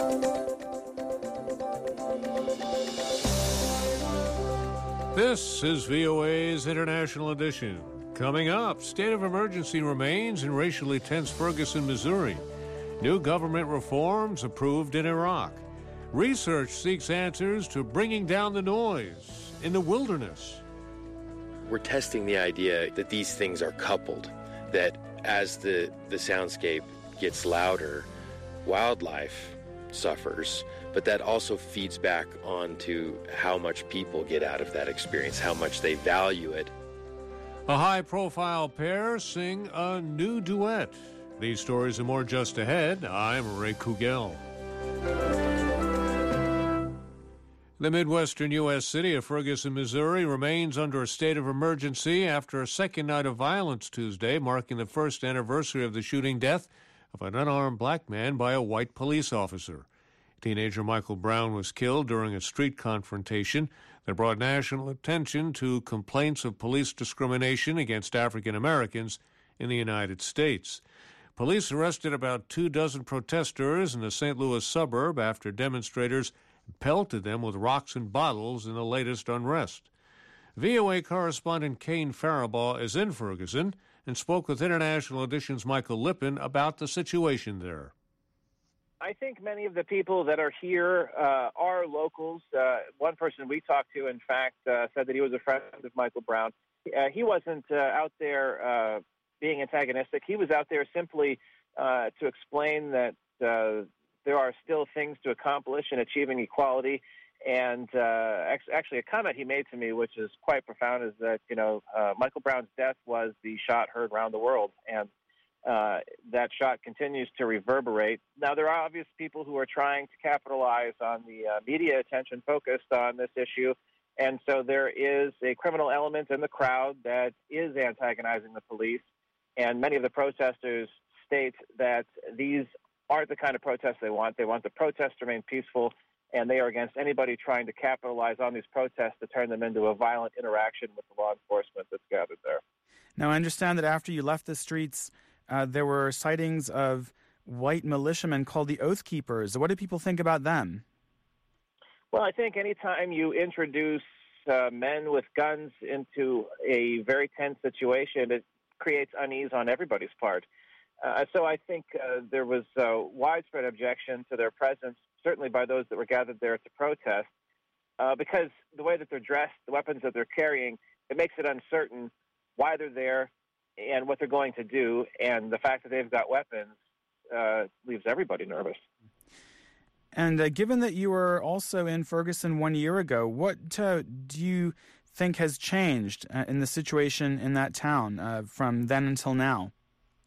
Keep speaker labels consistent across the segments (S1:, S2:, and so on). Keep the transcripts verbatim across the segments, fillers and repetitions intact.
S1: This is V O A's International Edition. Coming up, state of emergency remains in racially tense Ferguson, Missouri. New government reforms approved in Iraq. Research seeks answers to bringing down the noise in the wilderness.
S2: We're testing the idea that these things are coupled, that as the, the soundscape gets louder, wildlife suffers, but that also feeds back onto how much people get out of that experience, how much they value it.
S1: A high-profile pair sing a new duet. These stories and more just ahead. I'm Ray Kugel. The Midwestern U S city of Ferguson, Missouri remains under a state of emergency after a second night of violence Tuesday, marking the first anniversary of the shooting death of an unarmed black man by a white police officer. Teenager Michael Brown was killed during a street confrontation that brought national attention to complaints of police discrimination against African Americans in the United States. Police arrested about two dozen protesters in the Saint Louis suburb after demonstrators pelted them with rocks and bottles in the latest unrest. V O A correspondent Kane Faribaugh is in Ferguson and spoke with International Edition's Michael Lippin about the situation there.
S3: I think many of the people that are here uh, are locals. Uh, one person we talked to, in fact, uh, said that he was a friend of Michael Brown. Uh, he wasn't uh, out there uh, being antagonistic. He was out there simply uh, to explain that uh, there are still things to accomplish in achieving equality. And uh, actually, a comment he made to me, which is quite profound, is that, you know, uh, Michael Brown's death was the shot heard around the world. And uh, that shot continues to reverberate. Now, there are obvious people who are trying to capitalize on the uh, media attention focused on this issue. And so there is a criminal element in the crowd that is antagonizing the police. And many of the protesters state that these aren't the kind of protests they want. They want the protests to remain peaceful, and they are against anybody trying to capitalize on these protests to turn them into a violent interaction with the law enforcement that's gathered there.
S4: Now, I understand that after you left the streets, uh, there were sightings of white militiamen called the Oath Keepers. What do people think about them?
S3: Well, I think anytime you introduce uh, men with guns into a very tense situation, it creates unease on everybody's part. Uh, so I think uh, there was uh, widespread objection to their presence, certainly by those that were gathered there to protest, uh, because the way that they're dressed, the weapons that they're carrying, it makes it uncertain why they're there and what they're going to do. And the fact that they've got weapons uh, leaves everybody nervous.
S4: And uh, given that you were also in Ferguson one year ago, what uh, do you think has changed uh, in the situation in that town uh, from then until now?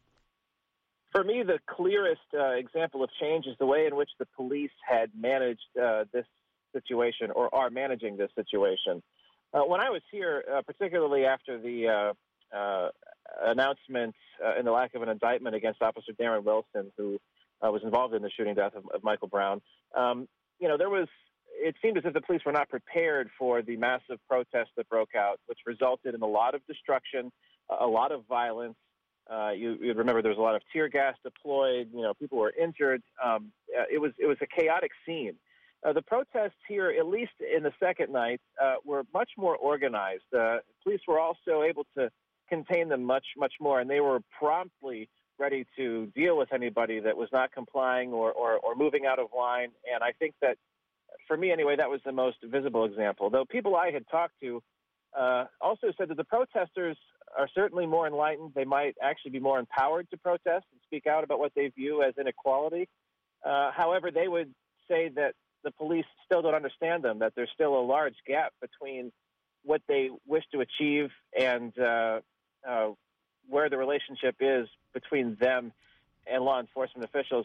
S3: For me, the clearest uh, example of change is the way in which the police had managed uh, this situation or are managing this situation. Uh, when I was here, uh, particularly after the uh, uh, announcement uh, in the lack of an indictment against Officer Darren Wilson, who uh, was involved in the shooting death of, of Michael Brown, um, you know, there was, it seemed as if the police were not prepared for the massive protest that broke out, which resulted in a lot of destruction, a lot of violence. Uh, you, you'd remember there was a lot of tear gas deployed. You know, people were injured. Um, uh, it was it was a chaotic scene. Uh, the protests here, at least in the second night, uh, were much more organized. Uh, police were also able to contain them much much more, and they were promptly ready to deal with anybody that was not complying or or, or moving out of line. And I think that, for me anyway, that was the most visible example. Though people I had talked to uh, also said that the protesters are certainly more enlightened. They might actually be more empowered to protest and speak out about what they view as inequality. Uh, however, they would say that the police still don't understand them, that there's still a large gap between what they wish to achieve and uh, uh, where the relationship is between them and law enforcement officials.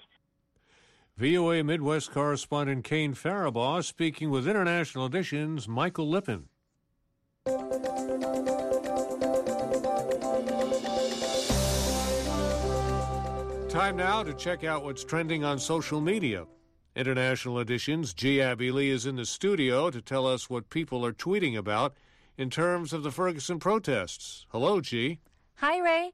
S1: V O A Midwest correspondent Kane Faribaugh speaking with International Edition's Michael Lippin. Time now to check out what's trending on social media. International Edition's G. Abby Lee is in the studio to tell us what people are tweeting about in terms of the Ferguson protests. Hello, G.
S5: Hi, Ray. The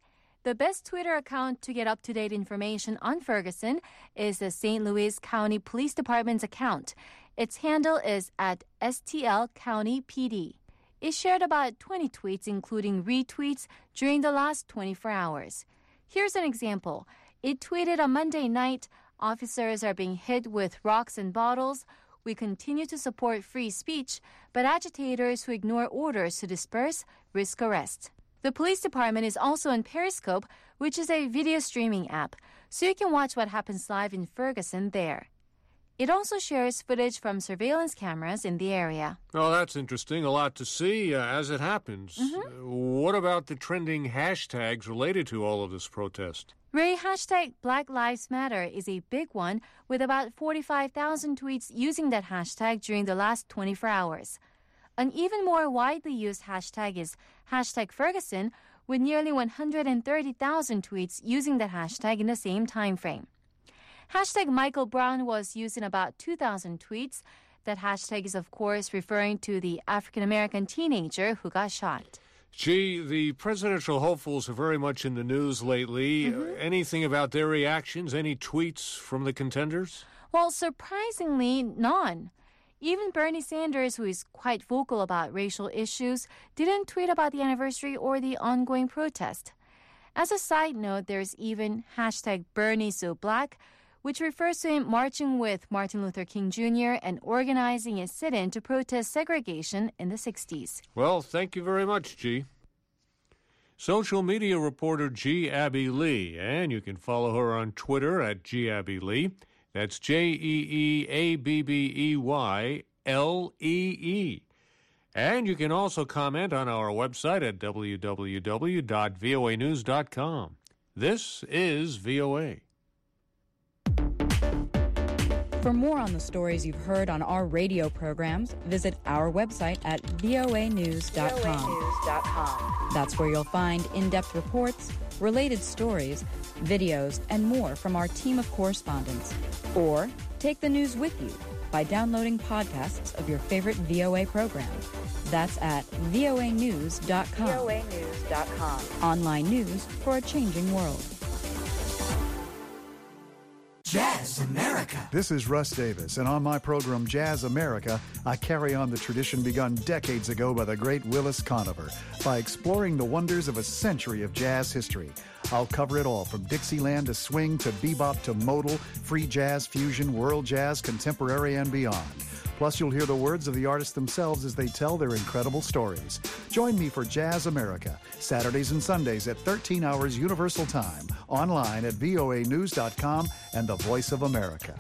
S5: The best Twitter account to get up-to-date information on Ferguson is the Saint Louis County Police Department's account. Its handle is at S T L County P D. It shared about twenty tweets, including retweets, during the last twenty-four hours. Here's an example. It tweeted on Monday night, "Officers are being hit with rocks and bottles. We continue to support free speech, but agitators who ignore orders to disperse risk arrest." The police department is also on Periscope, which is a video streaming app, so you can watch what happens live in Ferguson there. It also shares footage from surveillance cameras in the area.
S1: Oh, that's interesting. A lot to see uh, as it happens.
S5: Mm-hmm.
S1: Uh, what about the trending hashtags related to all of this protest?
S5: Ray, hashtag Black Lives Matter is a big one, with about forty-five thousand tweets using that hashtag during the last twenty-four hours. An even more widely used hashtag is hashtag Ferguson, with nearly one hundred thirty thousand tweets using that hashtag in the same time frame. Hashtag Michael Brown was used in about two thousand tweets. That hashtag is, of course, referring to the African-American teenager who got shot.
S1: Gee, the presidential hopefuls are very much in the news lately.
S5: Mm-hmm.
S1: Anything about their reactions? Any tweets from the contenders?
S5: Well, surprisingly, none. Even Bernie Sanders, who is quite vocal about racial issues, didn't tweet about the anniversary or the ongoing protest. As a side note, there's even hashtag Bernie So Black, which refers to him marching with Martin Luther King Junior and organizing a sit-in to protest segregation in the sixties.
S1: Well, thank you very much, G. Social media reporter G. Abby Lee, and you can follow her on Twitter at G. Abby Lee. That's J E E A B B E Y L E E. And you can also comment on our website at w w w dot v o a news dot com. This is V O A.
S6: For more on the stories you've heard on our radio programs, visit our website at v o a news dot com. That's where you'll find in-depth reports, related stories, videos, and more from our team of correspondents. Or take the news with you by downloading podcasts of your favorite V O A program. That's at v o a news dot com. v o a news dot com. Online news for a changing world.
S7: Jazz America.
S8: This is Russ Davis, and on my program Jazz America, I carry on the tradition begun decades ago by the great Willis Conover by exploring the wonders of a century of jazz history. I'll cover it all, from Dixieland to swing to bebop to modal, free jazz, fusion, world jazz, contemporary, and beyond. Plus, you'll hear the words of the artists themselves as they tell their incredible stories. Join me for Jazz America, Saturdays and Sundays at thirteen hours Universal Time, online at v o a news dot com and the Voice of America.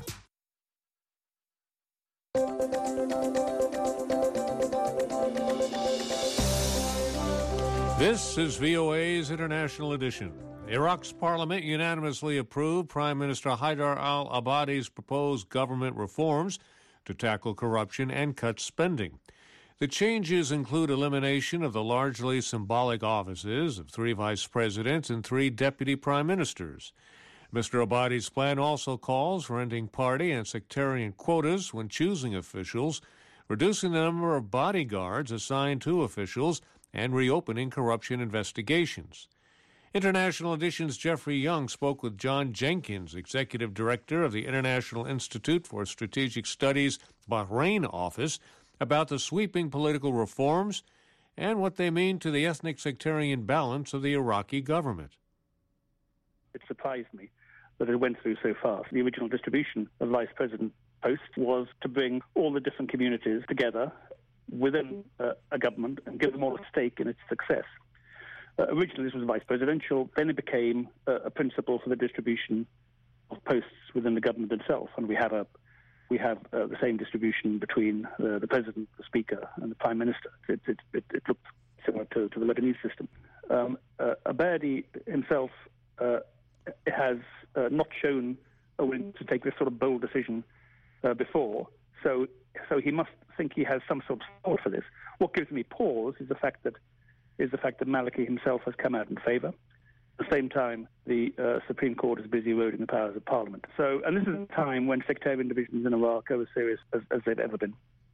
S1: This is V O A's International Edition. Iraq's parliament unanimously approved Prime Minister Haider al-Abadi's proposed government reforms to tackle corruption and cut spending. The changes include elimination of the largely symbolic offices of three vice presidents and three deputy prime ministers. Mister Abadi's plan also calls for ending party and sectarian quotas when choosing officials, reducing the number of bodyguards assigned to officials, and reopening corruption investigations. International Edition's Jeffrey Young spoke with John Jenkins, Executive Director of the International Institute for Strategic Studies Bahrain office, about the sweeping political reforms and what they mean to the ethnic sectarian balance of the Iraqi government.
S9: It surprised me that it went through so fast. The original distribution of vice president posts was to bring all the different communities together within uh, a government and give them all a stake in its success. Uh, originally, this was vice presidential. Then it became uh, a principle for the distribution of posts within the government itself, and we have a we have uh, the same distribution between uh, the president, the speaker, and the prime minister. It it, it, it looked similar to, to the Lebanese system. Um, uh, Abadi himself uh, has uh, not shown a willingness to take this sort of bold decision uh, before, so so he must think he has some sort of support for this. What gives me pause is the fact that is the fact that Maliki himself has come out in favour. At the same time, the uh, Supreme Court is busy eroding the powers of Parliament. So, and this is a time when sectarian divisions in Iraq are as serious as, as they've ever been.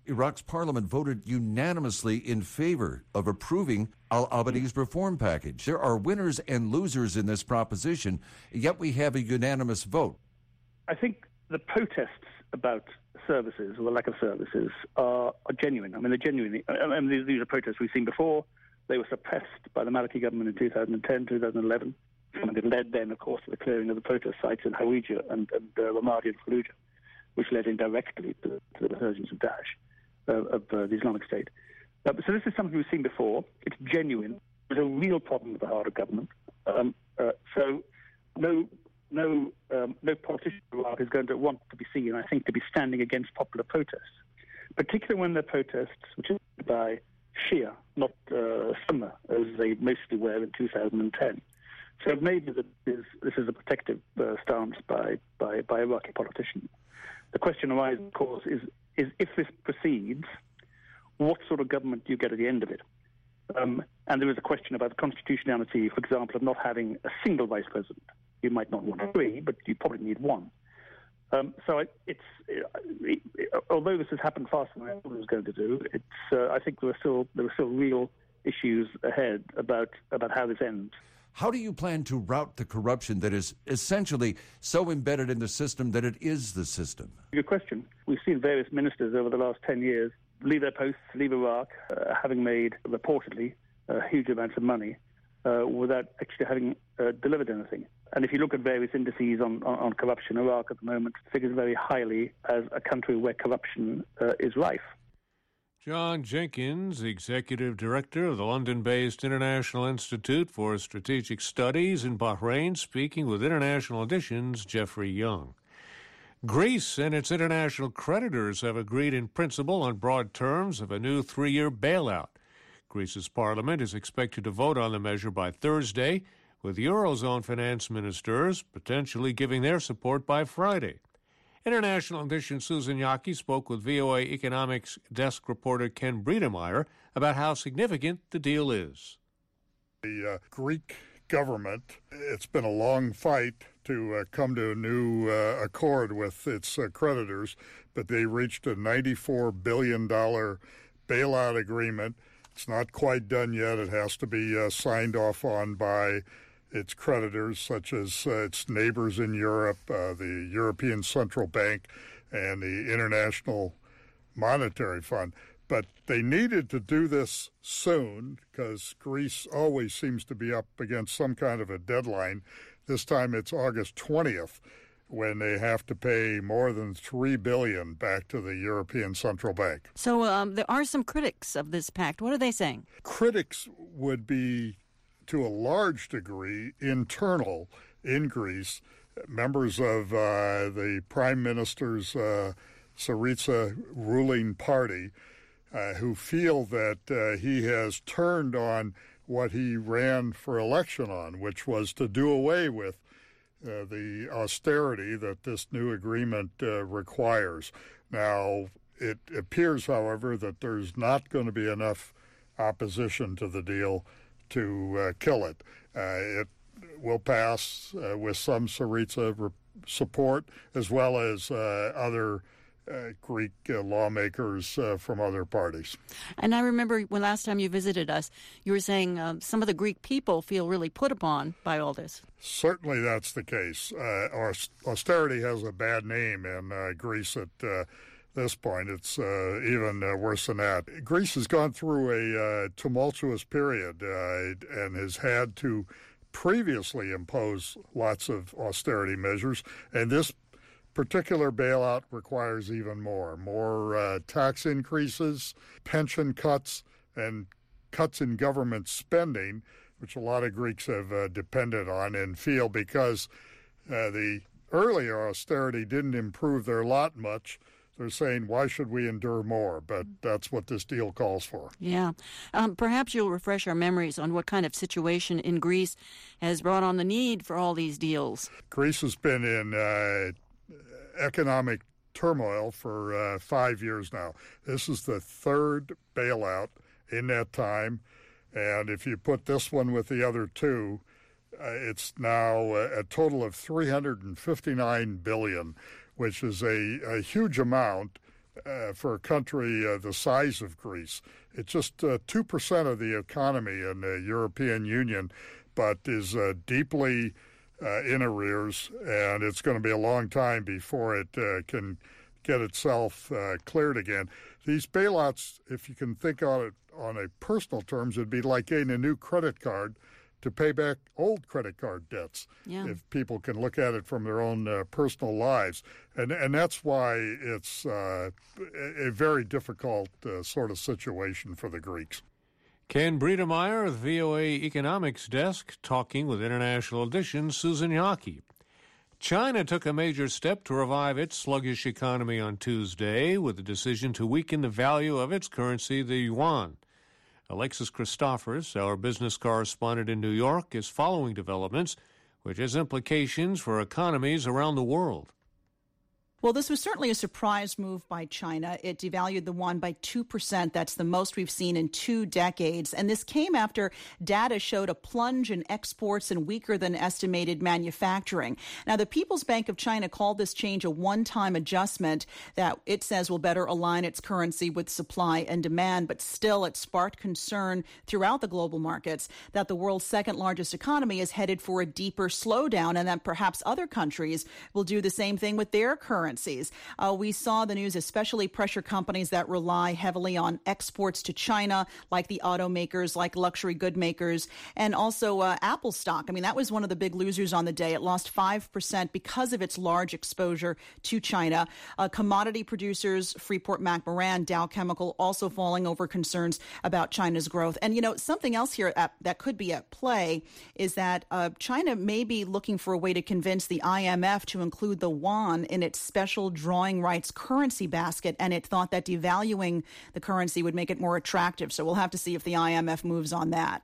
S10: Iraq's parliament voted unanimously in favor of approving al-Abadi's reform package. There are winners and losers in this proposition, yet we have a unanimous vote.
S9: I think the protests about services, or the lack of services, are, are genuine. I mean, they're genuine. I mean, these, these are protests we've seen before. They were suppressed by the Maliki government in two thousand ten, two thousand eleven. And it led then, of course, to the clearing of the protest sites in Hawija and, and uh, Ramadi and Fallujah, which led indirectly to, to the resurgence of Daesh, uh, of uh, the Islamic State. Uh, so this is something we've seen before. It's genuine. There's a real problem with the harder government. Um, uh, so no no um, no politician in Iraq is going to want to be seen, I think, to be standing against popular protests, particularly when they're protests which are by Shia, not uh, Sunni, as they mostly were in two thousand ten. So maybe this is, this is a protective uh, stance by, by, by Iraqi politicians. The question arises, of course, is, is if this proceeds, what sort of government do you get at the end of it? Um, and there is a question about the constitutionality, for example, of not having a single vice president. You might not want three, but you probably need one. Um, so it, it's it, it, it, although this has happened faster than I thought it was going to do, it's uh, I think there are still there are still real issues ahead about about how this ends.
S10: How do you plan to rout the corruption that is essentially so embedded in the system that it is the system?
S9: Good question. We've seen various ministers over the last ten years leave their posts, leave Iraq, uh, having made, reportedly, uh, huge amounts of money uh, without actually having uh, delivered anything. And if you look at various indices on, on, on corruption, Iraq at the moment figures very highly as a country where corruption uh, is rife.
S1: John Jenkins, Executive Director of the London-based International Institute for Strategic Studies in Bahrain, speaking with International Edition's Jeffrey Young. Greece and its international creditors have agreed in principle on broad terms of a new three-year bailout. Greece's parliament is expected to vote on the measure by Thursday, with Eurozone finance ministers potentially giving their support by Friday. International Edition Susan Yaki spoke with V O A Economics Desk reporter Ken Breedemeyer about how significant the deal is.
S11: The uh, Greek government, it's been a long fight to uh, come to a new uh, accord with its uh, creditors, but they reached a ninety-four billion dollars bailout agreement. It's not quite done yet. It has to be uh, signed off on by its creditors, such as uh, its neighbors in Europe, uh, the European Central Bank, and the International Monetary Fund. But they needed to do this soon because Greece always seems to be up against some kind of a deadline. This time it's August twentieth when they have to pay more than three billion dollars back to the European Central Bank.
S12: So um, there are some critics of this pact. What are they saying?
S11: Critics would be, to a large degree, internal in Greece. Members of uh, the Prime Minister's uh, Syriza ruling party uh, who feel that uh, he has turned on what he ran for election on, which was to do away with uh, the austerity that this new agreement uh, requires. Now, it appears, however, that there's not going to be enough opposition to the deal to uh, kill it. Uh, it will pass uh, with some Syriza re- support, as well as uh, other uh, Greek uh, lawmakers uh, from other parties.
S12: And I remember when last time you visited us, you were saying uh, some of the Greek people feel really put upon by all this.
S11: Certainly that's the case. Uh, austerity has a bad name in uh, Greece at uh, this point. It's uh, even uh, worse than that. Greece has gone through a uh, tumultuous period uh, and has had to previously impose lots of austerity measures, and this particular bailout requires even more. More uh, tax increases, pension cuts, and cuts in government spending, which a lot of Greeks have uh, depended on and feel because uh, the earlier austerity didn't improve their lot much. They're saying, why should we endure more? But that's what this deal calls for.
S12: Yeah. Um, perhaps you'll refresh our memories on what kind of situation in Greece has brought on the need for all these deals.
S11: Greece has been in uh, economic turmoil for uh, five years now. This is the third bailout in that time. And if you put this one with the other two, uh, it's now a, a total of three hundred fifty-nine billion dollars, which is a, a huge amount uh, for a country uh, the size of Greece. It's just uh, two percent of the economy in the European Union, but is uh, deeply uh, in arrears, and it's going to be a long time before it uh, can get itself uh, cleared again. These bailouts, if you can think on it on a personal terms, it'd be like getting a new credit card to pay back old credit card debts,
S12: yeah.
S11: if people can look at it from their own uh, personal lives. And and that's why it's uh, a very difficult uh, sort of situation for the Greeks.
S1: Ken Breedemeyer, V O A Economics Desk, talking with International Edition's Susan Yockey. China took a major step to revive its sluggish economy on Tuesday with the decision to weaken the value of its currency, the yuan. Alexis Christophers, our business correspondent in New York, is following developments, which has implications for economies around the world.
S13: Well, this was certainly a surprise move by China. It devalued the yuan by two percent. That's the most we've seen in two decades. And this came after data showed a plunge in exports and weaker than estimated manufacturing. Now, the People's Bank of China called this change a one-time adjustment that it says will better align its currency with supply and demand. But still, it sparked concern throughout the global markets that the world's second largest economy is headed for a deeper slowdown and that perhaps other countries will do the same thing with their currency. Uh, we saw the news especially pressure companies that rely heavily on exports to China, like the automakers, like luxury good makers, and also uh, Apple stock. I mean, that was one of the big losers on the day. It lost five percent because of its large exposure to China. Uh, commodity producers, Freeport-McMoran, Dow Chemical, also falling over concerns about China's growth. And, you know, something else here at, that could be at play is that uh, China may be looking for a way to convince the I M F to include the yuan in its special drawing rights currency basket, and it thought that devaluing the currency would make it more attractive. So we'll have to see if the I M F moves on that.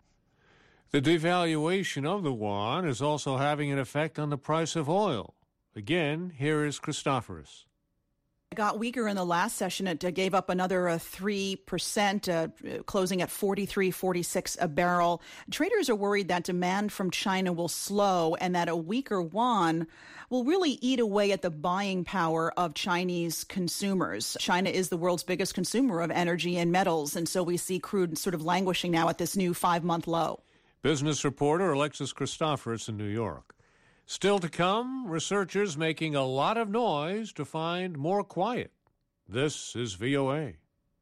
S1: The devaluation of the yuan is also having an effect on the price of oil. Again, here is Christophers.
S13: It got weaker in the last session. It uh, gave up another uh, three percent, uh, closing at forty-three forty-six a barrel. Traders are worried that demand from China will slow and that a weaker yuan will really eat away at the buying power of Chinese consumers. China is the world's biggest consumer of energy and metals, and so we see crude sort of languishing now at this new five-month low.
S1: Business reporter Alexis Christophers in New York. Still to come, researchers making a lot of noise to find more quiet. This is V O A.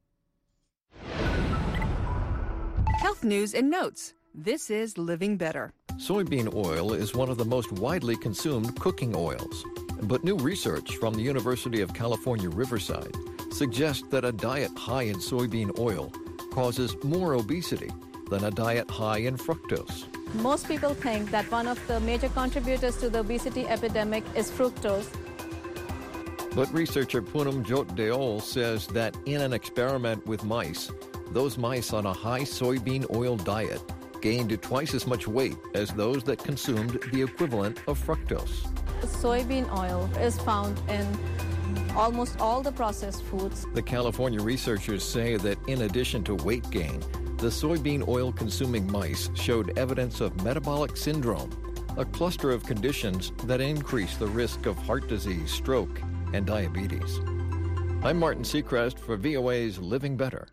S14: Health news and notes. This is Living Better.
S15: Soybean oil is one of the most widely consumed cooking oils. But new research from the University of California, Riverside suggests that a diet high in soybean oil causes more obesity than a diet high in fructose.
S16: Most people think that one of the major contributors to the obesity epidemic is fructose.
S15: But researcher Poonam Jot-Deol says that in an experiment with mice, those mice on a high soybean oil diet gained twice as much weight as those that consumed the equivalent of fructose.
S16: Soybean oil is found in almost all the processed foods.
S15: The California researchers say that in addition to weight gain, the soybean oil-consuming mice showed evidence of metabolic syndrome, a cluster of conditions that increase the risk of heart disease, stroke, and diabetes. I'm Martin Seacrest for V O A's Living Better.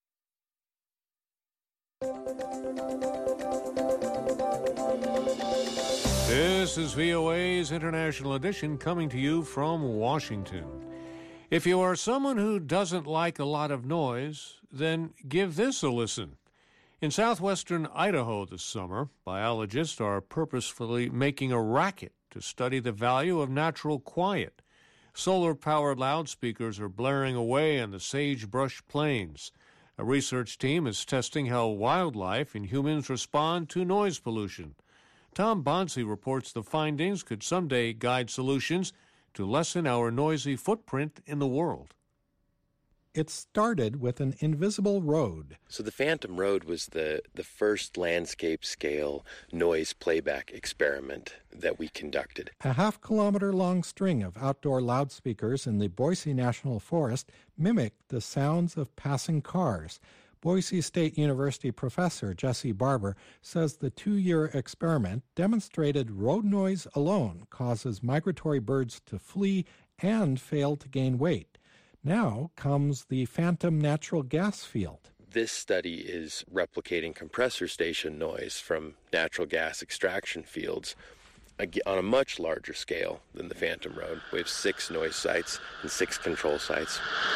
S1: This is V O A's International Edition coming to you from Washington. If you are someone who doesn't like a lot of noise, then give this a listen. In southwestern Idaho this summer, biologists are purposefully making a racket to study the value of natural quiet. Solar-powered loudspeakers are blaring away on the sagebrush plains. A research team is testing how wildlife and humans respond to noise pollution. Tom Bonsi reports the findings could someday guide solutions to lessen our noisy footprint in the world.
S17: It started with an invisible road.
S2: So the Phantom Road was the, the first landscape-scale noise playback experiment that we conducted.
S17: A half-kilometer-long string of outdoor loudspeakers in the Boise National Forest mimicked the sounds of passing cars. Boise State University professor Jesse Barber says the two-year experiment demonstrated road noise alone causes migratory birds to flee and fail to gain weight. Now comes the phantom natural gas field.
S2: This study is replicating compressor station noise from natural gas extraction fields on a much larger scale than the Phantom Road. We have six noise sites and six control sites.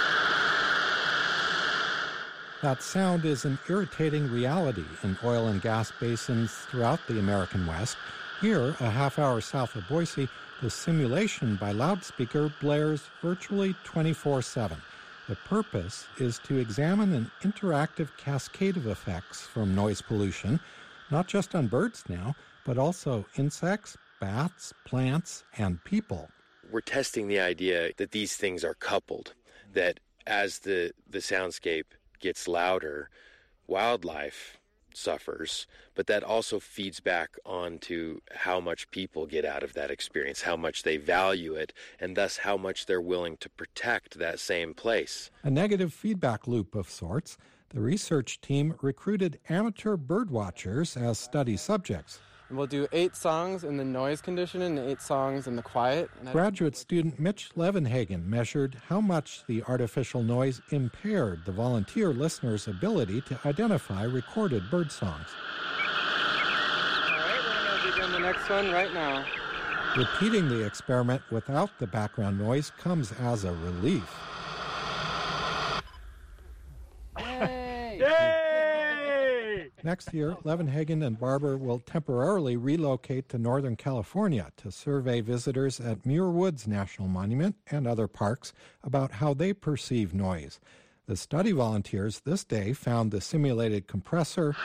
S17: That sound is an irritating reality in oil and gas basins throughout the American West. Here, a half hour south of Boise, the simulation by loudspeaker blares virtually twenty-four seven. The purpose is to examine an interactive cascade of effects from noise pollution, not just on birds now, but also insects, bats, plants, and people.
S2: We're testing the idea that these things are coupled, that as the, the soundscape gets louder, wildlife suffers, but that also feeds back onto how much people get out of that experience, how much they value it, and thus how much they're willing to protect that same place.
S17: A negative feedback loop of sorts. The research team recruited amateur birdwatchers as study subjects.
S18: We'll do eight songs in the noise condition and eight songs in the quiet.
S17: Graduate student Mitch Levenhagen measured how much the artificial noise impaired the volunteer listeners' ability to identify recorded bird songs.
S18: All right, we're going to begin the next one right now.
S17: Repeating the experiment without the background noise comes as a relief.
S18: Yay!
S17: Yay! Next year, Levenhagen and Barber will temporarily relocate to Northern California to survey visitors at Muir Woods National Monument and other parks about how they perceive noise. The study volunteers this day found the simulated compressor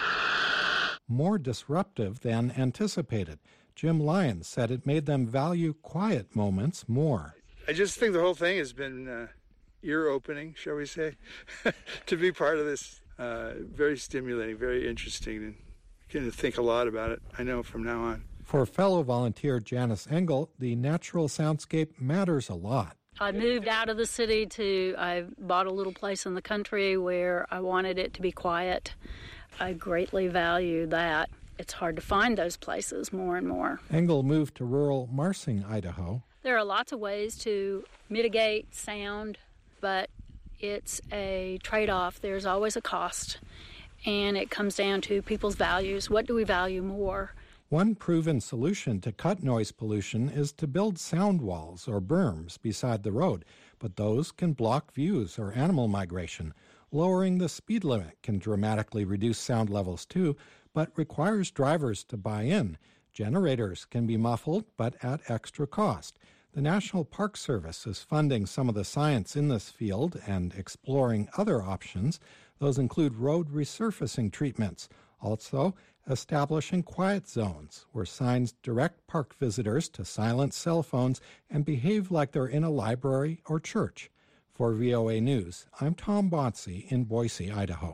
S17: more disruptive than anticipated. Jim Lyons said it made them value quiet moments more.
S19: I just think the whole thing has been uh, ear-opening, shall we say, to be part of this. Uh, very stimulating, very interesting, and going to think a lot about it, I know, from now on.
S17: For fellow volunteer Janice Engel, the natural soundscape matters a lot.
S20: I moved out of the city to, I bought a little place in the country where I wanted it to be quiet. I greatly value that. It's hard to find those places more and more.
S17: Engel moved to rural Marsing, Idaho.
S20: There are lots of ways to mitigate sound, but it's a trade-off. There's always a cost, and it comes down to people's values. What do we value more?
S17: One proven solution to cut noise pollution is to build sound walls or berms beside the road, but those can block views or animal migration. Lowering the speed limit can dramatically reduce sound levels too, but requires drivers to buy in. Generators can be muffled, but at extra cost. The National Park Service is funding some of the science in this field and exploring other options. Those include road resurfacing treatments, also establishing quiet zones where signs direct park visitors to silence cell phones and behave like they're in a library or church. For V O A News, I'm Tom Botsey in Boise, Idaho.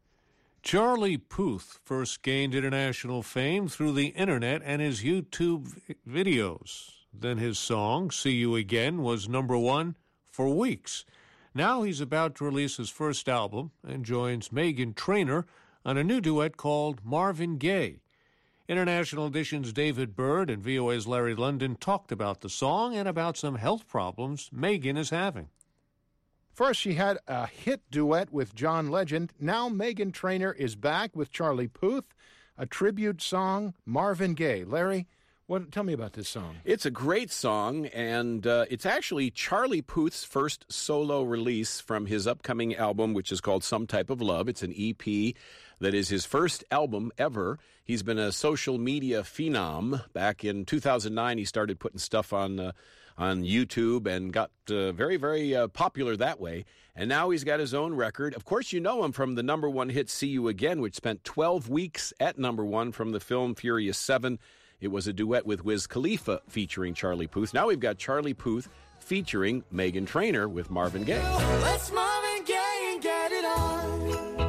S1: Charlie Puth first gained international fame through the internet and his YouTube videos. Then his song, See You Again, was number one for weeks. Now he's about to release his first album and joins Meghan Trainor on a new duet called Marvin Gaye. International Edition's David Bird and V O A's Larry London talked about the song and about some health problems Meghan is having.
S21: First, she had a hit duet with John Legend. Now Meghan Trainor is back with Charlie Puth, a tribute song, Marvin Gaye. Larry, what? Tell me about this song.
S22: It's a great song, and uh, it's actually Charlie Puth's first solo release from his upcoming album, which is called Some Type of Love. It's an E P that is his first album ever. He's been a social media phenom. Back in two thousand nine, he started putting stuff on uh, on YouTube and got uh, very, very uh, popular that way. And now he's got his own record. Of course, you know him from the number one hit See You Again, which spent twelve weeks at number one from the film Furious seven. It was a duet with Wiz Khalifa featuring Charlie Puth. Now we've got Charlie Puth featuring Meghan Trainor with Marvin Gaye.
S7: Let's Marvin Gaye and get it on.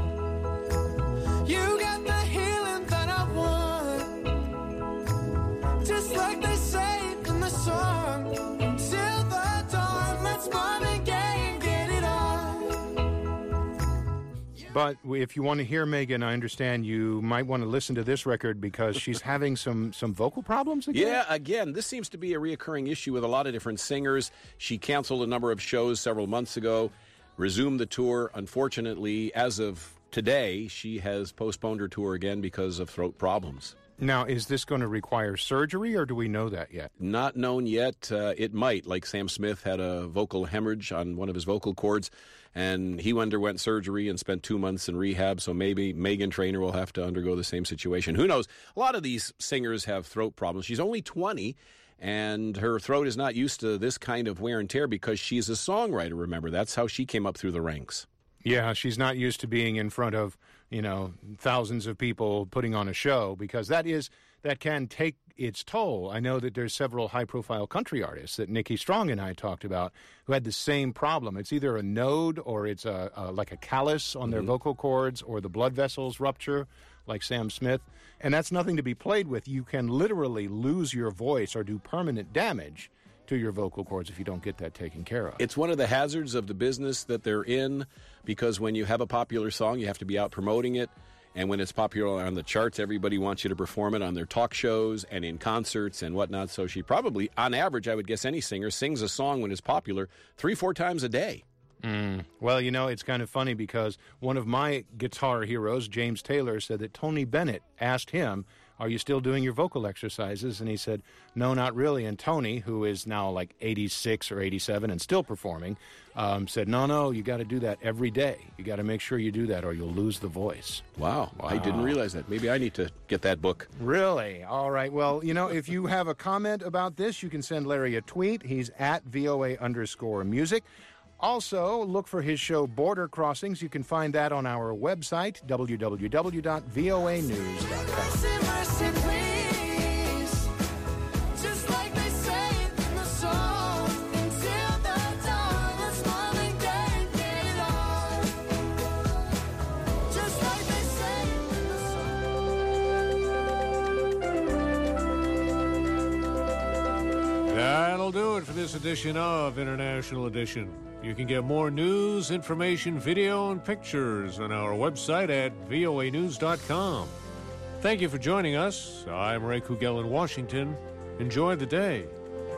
S7: You got the healing that I want. Just like they say in the song. Until the dawn, let's Marvin Gaye and get it on.
S21: But if you want to hear Megan, I understand you might want to listen to this record because she's having some, some vocal problems again?
S22: Yeah, again, this seems to be a reoccurring issue with a lot of different singers. She canceled a number of shows several months ago, resumed the tour. Unfortunately, as of today, she has postponed her tour again because of throat problems.
S21: Now, is this going to require surgery, or do we know that yet?
S22: Not known yet. Uh, it might, like Sam Smith had a vocal hemorrhage on one of his vocal cords, and he underwent surgery and spent two months in rehab, so maybe Meghan Trainor will have to undergo the same situation. Who knows? A lot of these singers have throat problems. She's only twenty, and her throat is not used to this kind of wear and tear because she's a songwriter, remember. That's how she came up through the ranks.
S21: Yeah, she's not used to being in front of, you know, thousands of people putting on a show, because that is that can take its toll. I know that there's several high-profile country artists that Nikki Strong and I talked about who had the same problem. It's either a node or it's a, a like a callus on mm-hmm. their vocal cords, or the blood vessels rupture, like Sam Smith. And that's nothing to be played with. You can literally lose your voice or do permanent damage to your vocal cords if you don't get that taken care of.
S22: It's one of the hazards of the business that they're in, because when you have a popular song, you have to be out promoting it. And when it's popular on the charts, everybody wants you to perform it on their talk shows and in concerts and whatnot. So she probably, on average, I would guess any singer, sings a song when it's popular three, four times a day.
S21: Mm. Well, you know, it's kind of funny because one of my guitar heroes, James Taylor, said that Tony Bennett asked him, "Are you still doing your vocal exercises?" And he said, "No, not really." And Tony, who is now like eighty-six or eighty-seven and still performing, um, said, no, no, you got to do that every day. You got to make sure you do that or you'll lose the voice.
S22: Wow. wow. I didn't realize that. Maybe I need to get that book.
S21: Really? All right. Well, you know, if you have a comment about this, you can send Larry a tweet. He's at VOA underscore music. Also, look for his show Border Crossings. You can find that on our website, w w w dot v o a news dot com.
S1: That'll do it for this edition of International Edition. You can get more news, information, video, and pictures on our website at v o a news dot com. Thank you for joining us. I'm Ray Kugel in Washington. Enjoy the day.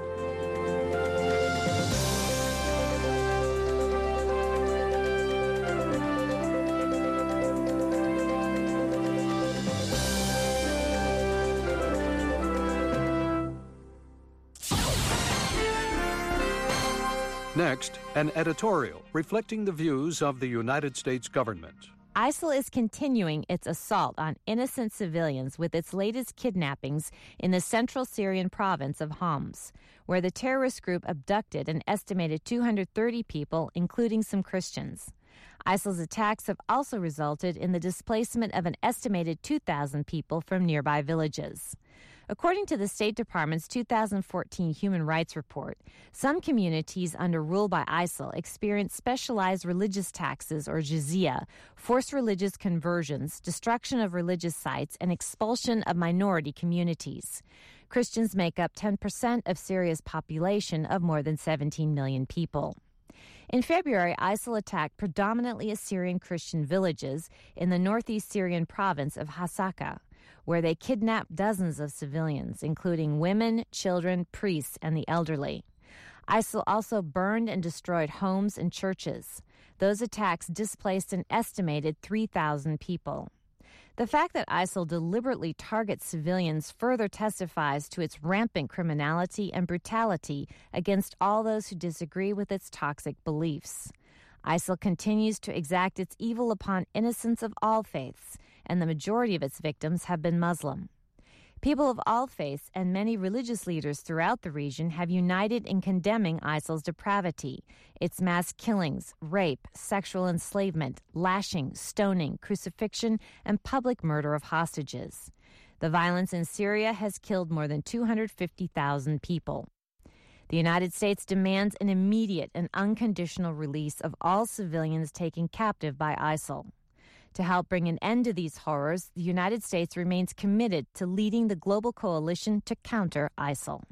S3: Next, an editorial reflecting the views of the United States government.
S4: I S I L is continuing its assault on innocent civilians with its latest kidnappings in the central Syrian province of Homs, where the terrorist group abducted an estimated two hundred thirty people, including some Christians. I S I L's attacks have also resulted in the displacement of an estimated two thousand people from nearby villages. According to the State Department's two thousand fourteen Human Rights Report, some communities under rule by I S I L experience specialized religious taxes, or jizya, forced religious conversions, destruction of religious sites, and expulsion of minority communities. Christians make up ten percent of Syria's population of more than seventeen million people. In February, I S I L attacked predominantly Assyrian Christian villages in the northeast Syrian province of Hasaka, where they kidnapped dozens of civilians, including women, children, priests, and the elderly. I S I L also burned and destroyed homes and churches. Those attacks displaced an estimated three thousand people. The fact that I S I L deliberately targets civilians further testifies to its rampant criminality and brutality against all those who disagree with its toxic beliefs. I S I L continues to exact its evil upon innocents of all faiths, and the majority of its victims have been Muslim. People of all faiths and many religious leaders throughout the region have united in condemning I S I L's depravity, its mass killings, rape, sexual enslavement, lashing, stoning, crucifixion, and public murder of hostages. The violence in Syria has killed more than two hundred fifty thousand people. The United States demands an immediate and unconditional release of all civilians taken captive by I S I L. To help bring an end to these horrors, the United States remains committed to leading the global coalition to counter I S I L.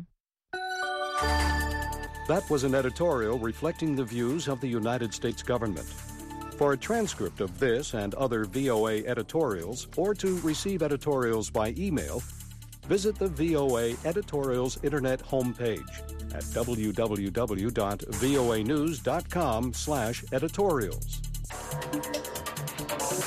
S3: That was an editorial reflecting the views of the United States government. For a transcript of this and other V O A editorials, or to receive editorials by email, visit the V O A Editorials Internet homepage at w w w dot v o a news dot com slash editorials.